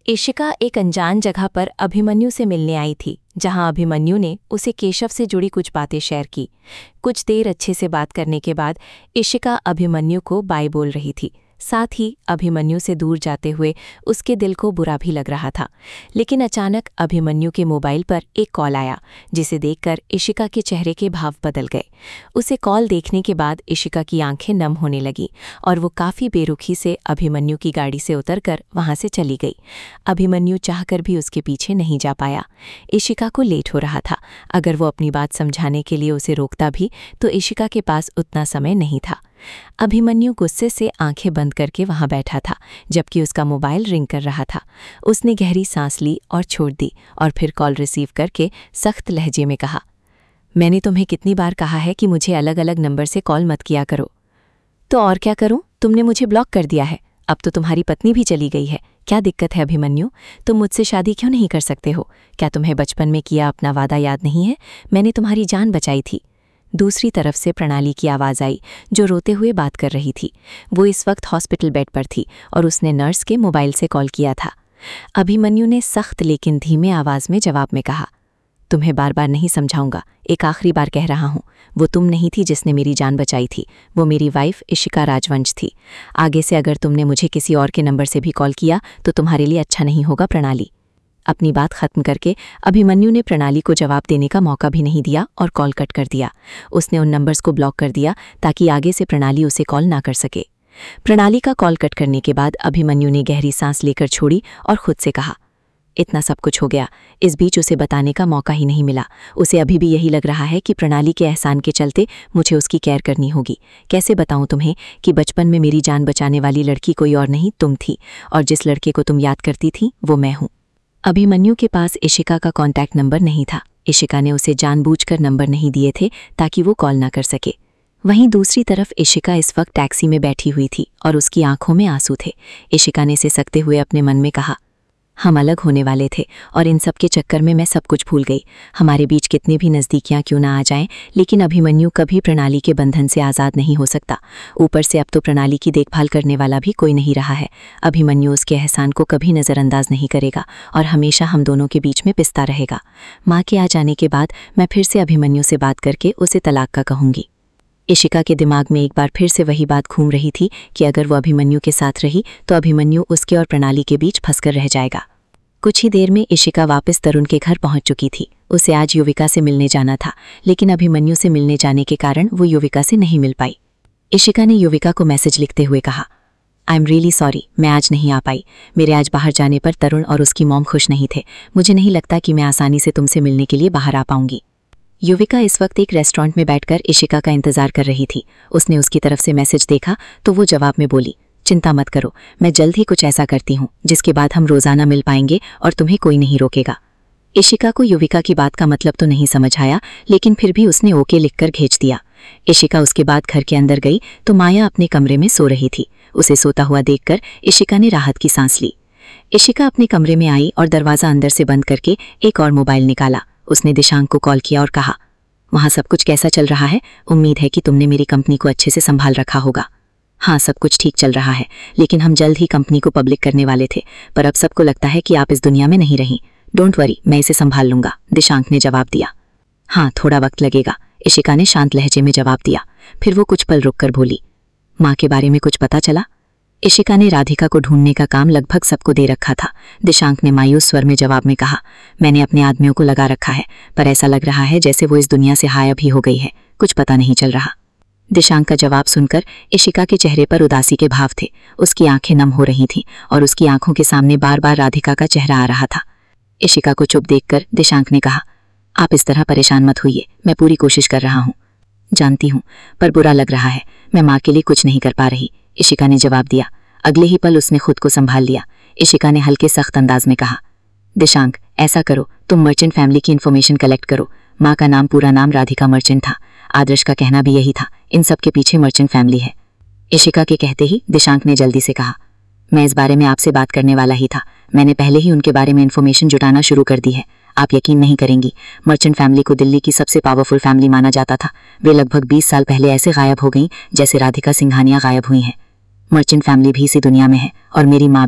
इशिका एक अनजान जगह पर अभिमन्यु से मिलने आई थी, जहां अभिमन्यु ने उसे केशव से जुड़ी कुछ बातें शेयर की। कुछ देर अच्छे से बात करने के बाद इशिका अभिमन्यु को बाय बोल रही थी। साथ ही अभिमन्यु से दूर जाते हुए उसके दिल को बुरा भी लग रहा था। लेकिन अचानक अभिमन्यु के मोबाइल पर एक कॉल आया, जिसे देखकर इशिका के चेहरे के भाव बदल गए। उसे कॉल देखने के बाद इशिका की आंखें नम होने लगीं और वो काफ़ी बेरुखी से अभिमन्यु की गाड़ी से उतरकर वहां से चली गई। अभिमन्यु चाहकर भी उसके पीछे नहीं जा पाया। इशिका को लेट हो रहा था। अगर वो अपनी बात समझाने के लिए उसे रोकता भी तो इशिका के पास उतना समय नहीं था। अभिमन्यु गुस्से से आंखें बंद करके वहां बैठा था, जबकि उसका मोबाइल रिंग कर रहा था। उसने गहरी सांस ली और छोड़ दी और फिर कॉल रिसीव करके सख्त लहजे में कहा, मैंने तुम्हें कितनी बार कहा है कि मुझे अलग अलग नंबर से कॉल मत किया करो। तो और क्या करूं? तुमने मुझे ब्लॉक कर दिया है। अब तो तुम्हारी पत्नी भी चली गई है। क्या दिक्कत है अभिमन्यु? तुम मुझसे शादी क्यों नहीं कर सकते हो? क्या तुम्हें बचपन में किया अपना वादा याद नहीं है? मैंने तुम्हारी जान बचाई थी। दूसरी तरफ से प्रणाली की आवाज़ आई, जो रोते हुए बात कर रही थी। वो इस वक्त हॉस्पिटल बेड पर थी और उसने नर्स के मोबाइल से कॉल किया था। अभिमन्यु ने सख्त लेकिन धीमे आवाज़ में जवाब में कहा, तुम्हें बार बार नहीं समझाऊंगा, एक आखिरी बार कह रहा हूँ। वो तुम नहीं थी जिसने मेरी जान बचाई थी, वो मेरी वाइफ इशिका राजवंश थी। आगे से अगर तुमने मुझे किसी और के नंबर से भी कॉल किया तो तुम्हारे लिए अच्छा नहीं होगा प्रणाली। अपनी बात खत्म करके अभिमन्यु ने प्रणाली को जवाब देने का मौका भी नहीं दिया और कॉल कट कर दिया। उसने उन नंबर्स को ब्लॉक कर दिया ताकि आगे से प्रणाली उसे कॉल ना कर सके। प्रणाली का कॉल कट करने के बाद अभिमन्यु ने गहरी सांस लेकर छोड़ी और खुद से कहा, इतना सब कुछ हो गया, इस बीच उसे बताने का मौका ही नहीं मिला। उसे अभी भी यही लग रहा है कि प्रणाली के एहसान के चलते मुझे उसकी केयर करनी होगी। कैसे बताऊं तुम्हें कि बचपन में मेरी जान बचाने वाली लड़की कोई और नहीं तुम थी, और जिस लड़के को तुम याद करती थी वो मैं हूं। अभिमन्यु के पास इशिका का कॉन्टैक्ट नंबर नहीं था। इशिका ने उसे जानबूझकर नंबर नहीं दिए थे ताकि वो कॉल ना कर सके। वहीं दूसरी तरफ इशिका इस वक्त टैक्सी में बैठी हुई थी और उसकी आंखों में आंसू थे। इशिका ने सिसकते हुए अपने मन में कहा, हम अलग होने वाले थे और इन सब के चक्कर में मैं सब कुछ भूल गई। हमारे बीच कितनी भी नज़दीकियां क्यों ना आ जाएं, लेकिन अभिमन्यु कभी प्रणाली के बंधन से आज़ाद नहीं हो सकता। ऊपर से अब तो प्रणाली की देखभाल करने वाला भी कोई नहीं रहा है। अभिमन्यु उसके एहसान को कभी नज़रअंदाज नहीं करेगा और हमेशा हम दोनों के बीच में पिसता रहेगा। माँ के आ जाने के बाद मैं फिर से अभिमन्यु से बात करके उसे तलाक का कहूँगी। इशिका के दिमाग में एक बार फिर से वही बात घूम रही थी कि अगर वो अभिमन्यु के साथ रही तो अभिमन्यु उसके और प्रणाली के बीच फंसकर रह जाएगा। कुछ ही देर में इशिका वापस तरुण के घर पहुंच चुकी थी। उसे आज युविका से मिलने जाना था, लेकिन अभिमन्यु से मिलने जाने के कारण वो युविका से नहीं मिल पाई। इशिका ने युविका को मैसेज लिखते हुए कहा, आई एम रियली सॉरी, मैं आज नहीं आ पाई। मेरे आज बाहर जाने पर तरुण और उसकी मॉम खुश नहीं थे। मुझे नहीं लगता कि मैं आसानी से तुमसे मिलने के लिए बाहर आ पाऊंगी। युविका इस वक्त एक रेस्टोरेंट में बैठकर इशिका का इंतजार कर रही थी। उसने उसकी तरफ से मैसेज देखा तो वो जवाब में बोली, चिंता मत करो, मैं जल्द ही कुछ ऐसा करती हूँ जिसके बाद हम रोजाना मिल पाएंगे और तुम्हें कोई नहीं रोकेगा। इशिका को युविका की बात का मतलब तो नहीं समझ आया, लेकिन फिर भी उसने ओके लिखकर भेज दिया। इशिका उसके बाद घर के अंदर गई तो माया अपने कमरे में सो रही थी। उसे सोता हुआ देखकर इशिका ने राहत की सांस ली। इशिका अपने कमरे में आई और दरवाजा अंदर से बंद करके एक और मोबाइल निकाला। उसने दिशांक को कॉल किया और कहा, वहाँ सब कुछ कैसा चल रहा है? उम्मीद है कि तुमने मेरी कंपनी को अच्छे से संभाल रखा होगा। हाँ, सब कुछ ठीक चल रहा है, लेकिन हम जल्द ही कंपनी को पब्लिक करने वाले थे, पर अब सबको लगता है कि आप इस दुनिया में नहीं रहीं। डोंट वरी, मैं इसे संभाल लूंगा, दिशांक ने जवाब दिया। हाँ, थोड़ा वक्त लगेगा, इशिका ने शांत लहजे में जवाब दिया। फिर वो कुछ पल रुककर बोली, माँ के बारे में कुछ पता चला? इशिका ने राधिका को ढूंढने का काम लगभग सबको दे रखा था। दिशांक ने मायूस स्वर में जवाब में कहा, मैंने अपने आदमियों को लगा रखा है, पर ऐसा लग रहा है जैसे वो इस दुनिया से गायब ही हो गई है। कुछ पता नहीं चल रहा। दिशांक का जवाब सुनकर इशिका के चेहरे पर उदासी के भाव थे। उसकी आंखें नम हो रही थीं और उसकी आंखों के सामने बार बार राधिका का चेहरा आ रहा था। इशिका को चुप देखकर दिशांक ने कहा, आप इस तरह परेशान मत होइए, मैं पूरी कोशिश कर रहा हूँ। जानती हूँ, पर बुरा लग रहा है, मैं माँ के लिए कुछ नहीं कर पा रही, इशिका ने जवाब दिया। अगले ही पल उसने खुद को संभाल लिया। इशिका ने हल्के सख्त अंदाज में कहा, दिशांक, ऐसा करो, तुम मर्चेंट फैमिली की इन्फॉर्मेशन कलेक्ट करो। माँ का नाम पूरा नाम राधिका मर्चेंट था। आदर्श का कहना भी यही था, इन सब के पीछे मर्चेंट फैमिली है। इशिका के कहते ही दिशांक ने जल्दी से कहा, मैं इस बारे में आपसे बात करने वाला ही था। मैंने पहले ही उनके बारे में इन्फॉर्मेशन जुटाना शुरू कर दी है। आप यकीन नहीं करेंगी, मर्चेंट फैमिली को दिल्ली की सबसे पावरफुल फैमिली माना जाता था। वे लगभग 20 साल पहले ऐसे गायब हो गईं जैसे राधिका सिंघानिया गायब हुई हैं। मर्चेंट फैमिली भी इसी दुनिया में है और मेरी माँ भी।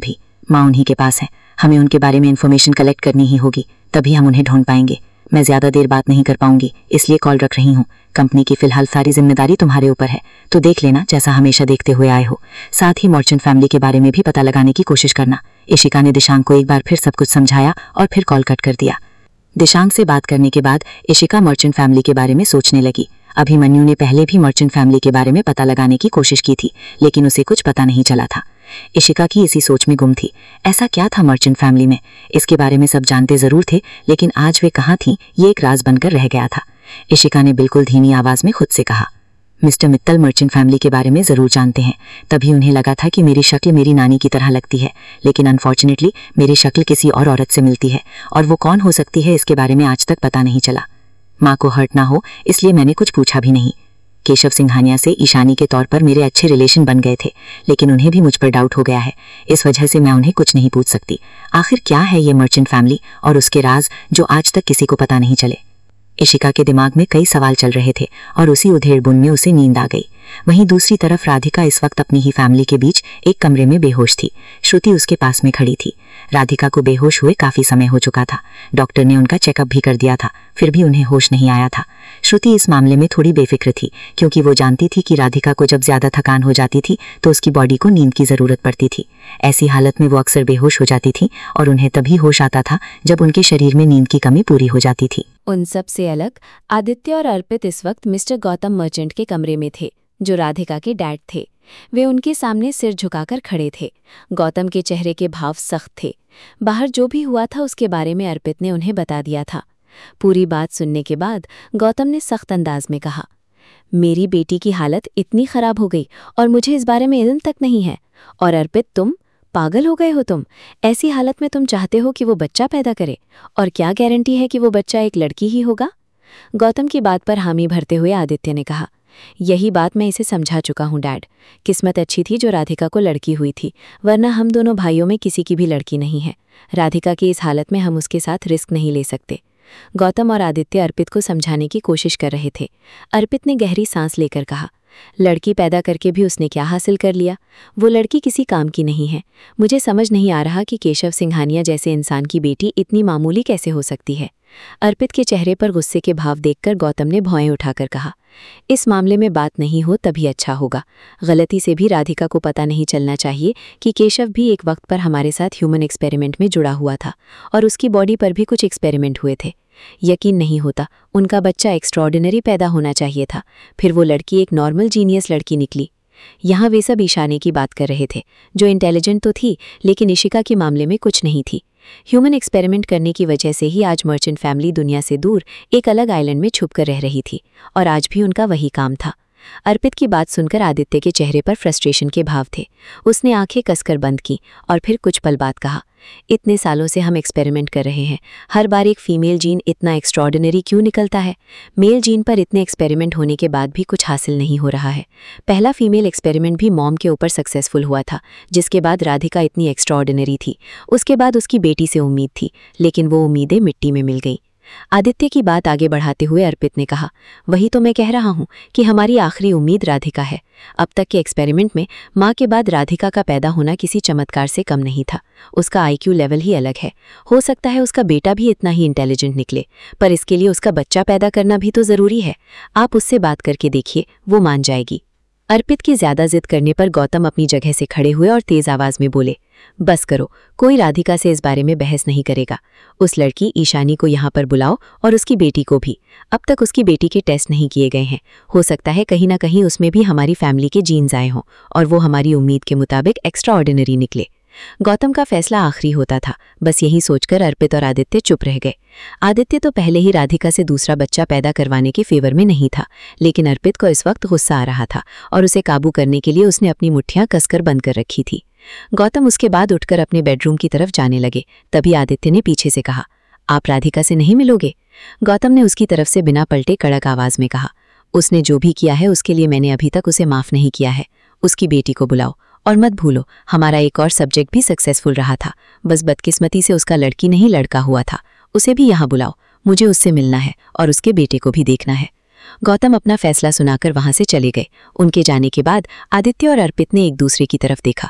माँ उन्हीं के पास है, हमें उनके बारे में इन्फॉर्मेशन कलेक्ट करनी ही होगी, तभी हम उन्हें ढूंढ पाएंगे। मैं ज़्यादा देर बात नहीं कर पाऊंगी, इसलिए कॉल रख रही हूँ। कंपनी की फ़िलहाल सारी जिम्मेदारी तुम्हारे ऊपर है, तो देख लेना जैसा हमेशा देखते हुए आए हो। साथ ही मर्चेंट फैमिली के बारे में भी पता लगाने की कोशिश करना। इशिका ने दिशांक को एक बार फिर सब कुछ समझाया और फिर कॉल कट कर दिया। दिशांक से बात करने के बाद इशिका मर्चेंट फैमिली के बारे में सोचने लगी। अभिमन्यु ने पहले भी मर्चेंट फैमिली के बारे में पता लगाने की कोशिश की थी, लेकिन उसे कुछ पता नहीं चला था। इशिका की इसी सोच में गुम थी। ऐसा क्या था मर्चेंट फैमिली में? इसके बारे में सब जानते जरूर थे, लेकिन आज वे कहाँ थीं, ये एक राज बनकर रह गया था। इशिका ने बिल्कुल धीमी आवाज में खुद से कहा, मिस्टर मित्तल मर्चेंट फैमिली के बारे में ज़रूर जानते हैं। तभी उन्हें लगा था कि मेरी शक्ल मेरी नानी की तरह लगती है, लेकिन अनफॉर्चुनेटली मेरी शक्ल किसी और औरत से मिलती है, और वो कौन हो सकती है इसके बारे में आज तक पता नहीं चला। माँ को हर्ट ना हो इसलिए मैंने कुछ पूछा भी नहीं। केशव सिंघानिया से ईशानी के तौर पर मेरे अच्छे रिलेशन बन गए थे, लेकिन उन्हें भी मुझ पर डाउट हो गया है। इस वजह से मैं उन्हें कुछ नहीं पूछ सकती। आखिर क्या है ये मर्चेंट फैमिली और उसके राज जो आज तक किसी को पता नहीं चले? इशिका के दिमाग में कई सवाल चल रहे थे और उसी उधेड़बुन में उसे नींद आ गई। वहीं दूसरी तरफ राधिका इस वक्त अपनी ही फैमिली के बीच एक कमरे में बेहोश थी। श्रुति उसके पास में खड़ी थी। राधिका को बेहोश हुए काफी समय हो चुका था। डॉक्टर ने उनका चेकअप भी कर दिया था, फिर भी उन्हें होश नहीं आया था। श्रुति इस मामले में थोड़ी बेफिक्र थी, क्योंकि वो जानती थी कि राधिका को जब ज्यादा थकान हो जाती थी तो उसकी बॉडी को नींद की जरूरत पड़ती थी। ऐसी हालत में वो अक्सर बेहोश हो जाती थी और उन्हें तभी होश आता था जब उनके शरीर में नींद की कमी पूरी हो जाती थी। उन सब से अलग आदित्य और अर्पित इस वक्त मिस्टर गौतम मर्चेंट के कमरे में थे, जो राधिका के डैड थे। वे उनके सामने सिर झुकाकर खड़े थे। गौतम के चेहरे के भाव सख्त थे। बाहर जो भी हुआ था उसके बारे में अर्पित ने उन्हें बता दिया था। पूरी बात सुनने के बाद गौतम ने सख्त अंदाज में कहा, मेरी बेटी की हालत इतनी खराब हो गई और मुझे इस बारे में इल्म तक नहीं है। और अर्पित, तुम पागल हो गए हो? तुम ऐसी हालत में तुम चाहते हो कि वो बच्चा पैदा करे? और क्या गारंटी है कि वो बच्चा एक लड़की ही होगा? गौतम की बात पर हामी भरते हुए आदित्य ने कहा, यही बात मैं इसे समझा चुका हूँ डैड। किस्मत अच्छी थी जो राधिका को लड़की हुई थी, वरना हम दोनों भाइयों में किसी की भी लड़की नहीं है। राधिका की इस हालत में हम उसके साथ रिस्क नहीं ले सकते। गौतम और आदित्य अर्पित को समझाने की कोशिश कर रहे थे। अर्पित ने गहरी सांस लेकर कहा, लड़की पैदा करके भी उसने क्या हासिल कर लिया? वो लड़की किसी काम की नहीं है। मुझे समझ नहीं आ रहा कि केशव सिंघानिया जैसे इंसान की बेटी इतनी मामूली कैसे हो सकती है। अर्पित के चेहरे पर गुस्से के भाव देखकर गौतम ने भौएं उठाकर कहा, इस मामले में बात नहीं हो तभी अच्छा होगा। गलती से भी राधिका को पता नहीं चलना चाहिए कि केशव भी एक वक्त पर हमारे साथ ह्यूमन एक्सपेरिमेंट में जुड़ा हुआ था और उसकी बॉडी पर भी कुछ एक्सपेरिमेंट हुए थे। यकीन नहीं होता, उनका बच्चा एक्स्ट्रॉर्डिनरी पैदा होना चाहिए था, फिर वो लड़की एक नॉर्मल जीनियस लड़की निकली। यहाँ वे सब ईशानी की बात कर रहे थे, जो इंटेलिजेंट तो थी लेकिन इशिका के मामले में कुछ नहीं थी। ह्यूमन एक्सपेरिमेंट करने की वजह से ही आज मर्चेंट फैमिली दुनिया से दूर एक अलग आइलैंड में छुपकर रह रही थी, और आज भी उनका वही काम था। अर्पित की बात सुनकर आदित्य के चेहरे पर फ्रस्ट्रेशन के भाव थे। उसने आंखें कसकर बंद की और फिर कुछ पल बाद कहा, इतने सालों से हम एक्सपेरिमेंट कर रहे हैं, हर बार एक फीमेल जीन इतना एक्स्ट्रॉर्डिनरी क्यों निकलता है? मेल जीन पर इतने एक्सपेरिमेंट होने के बाद भी कुछ हासिल नहीं हो रहा है। पहला फीमेल एक्सपेरिमेंट भी मॉम के ऊपर सक्सेसफुल हुआ था, जिसके बाद राधिका इतनी एक्स्ट्रॉर्डिनरी थी। उसके बाद उसकी बेटी से उम्मीद थी, लेकिन वो उम्मीदें मिट्टी में मिल गई। आदित्य की बात आगे बढ़ाते हुए अर्पित ने कहा, वही तो मैं कह रहा हूँ कि हमारी आखिरी उम्मीद राधिका है। अब तक के एक्सपेरिमेंट में माँ के बाद राधिका का पैदा होना किसी चमत्कार से कम नहीं था। उसका आईक्यू लेवल ही अलग है। हो सकता है उसका बेटा भी इतना ही इंटेलिजेंट निकले, पर इसके लिए उसका बच्चा पैदा करना भी तो ज़रूरी है। आप उससे बात करके देखिए, वो मान जाएगी। अर्पित की ज्यादा जिद करने पर गौतम अपनी जगह से खड़े हुए और तेज आवाज में बोले, बस करो, कोई राधिका से इस बारे में बहस नहीं करेगा। उस लड़की ईशानी को यहाँ पर बुलाओ और उसकी बेटी को भी। अब तक उसकी बेटी के टेस्ट नहीं किए गए हैं। हो सकता है कहीं ना कहीं उसमें भी हमारी फैमिली के जीन्स आए हों और वो हमारी उम्मीद के मुताबिक एक्स्ट्रा ऑर्डिनरी निकले। गौतम का फैसला आखिरी होता था। बस यही सोचकर अर्पित और आदित्य चुप रह गए। आदित्य तो पहले ही राधिका से दूसरा बच्चा पैदा करवाने के फेवर में नहीं था, लेकिन अर्पित को इस वक्त गुस्सा आ रहा था और उसे काबू करने के लिए उसने अपनी मुट्ठियां कसकर बंद कर रखी थी। गौतम उसके बाद उठकर अपने बेडरूम की तरफ जाने लगे। तभी आदित्य ने पीछे से कहा, आप राधिका से नहीं मिलोगे? गौतम ने उसकी तरफ से बिना पलटे कड़क आवाज में कहा, उसने जो भी किया है उसके लिए मैंने अभी तक उसे माफ नहीं किया है। उसकी बेटी को बुलाओ और मत भूलो, हमारा एक और सब्जेक्ट भी सक्सेसफुल रहा था। बस बदकिस्मती से उसका लड़की नहीं लड़का हुआ था। उसे भी यहाँ बुलाओ, मुझे उससे मिलना है और उसके बेटे को भी देखना है। गौतम अपना फैसला सुनाकर वहां से चले गए। उनके जाने के बाद आदित्य और अर्पित ने एक दूसरे की तरफ देखा।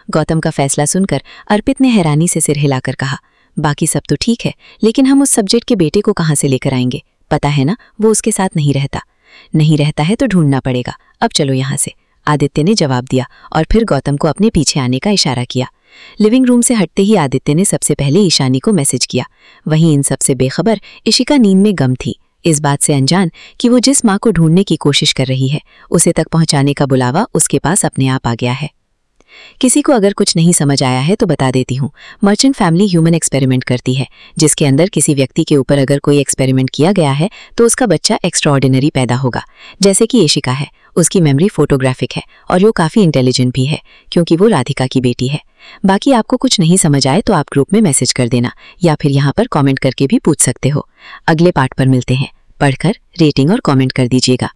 गौतम का फैसला सुनकर अर्पित ने हैरानी से सिर हिलाकर कहा, बाकी सब तो ठीक है, लेकिन हम उस सब्जेक्ट के बेटे को कहाँ से लेकर आएंगे? पता है ना, वो उसके साथ नहीं रहता। नहीं रहता है तो ढूंढना पड़ेगा, अब चलो यहाँ से, आदित्य ने जवाब दिया और फिर गौतम को अपने पीछे आने का इशारा किया। लिविंग रूम से हटते ही आदित्य ने सबसे पहले ईशानी को मैसेज किया। वहीं इन सबसे बेखबर इशिका नींद में गम थी, इस बात से अनजान कि वो जिस माँ को ढूंढने की कोशिश कर रही है उसे तक पहुंचाने का बुलावा उसके पास अपने आप आ गया है। किसी को अगर कुछ नहीं समझ आया है तो बता देती हूँ, मर्चेंट फैमिली ह्यूमन एक्सपेरिमेंट करती है, जिसके अंदर किसी व्यक्ति के ऊपर अगर कोई एक्सपेरिमेंट किया गया है तो उसका बच्चा एक्स्ट्राऑर्डिनरी पैदा होगा। जैसे कि इशिका है, उसकी मेमोरी फोटोग्राफिक है और वो काफ़ी इंटेलिजेंट भी है क्योंकि वो राधिका की बेटी है। बाकी आपको कुछ नहीं समझ आए तो आप ग्रुप में मैसेज कर देना या फिर यहाँ पर कॉमेंट करके भी पूछ सकते हो। अगले पार्ट पर मिलते हैं, पढ़कर रेटिंग और कॉमेंट कर दीजिएगा।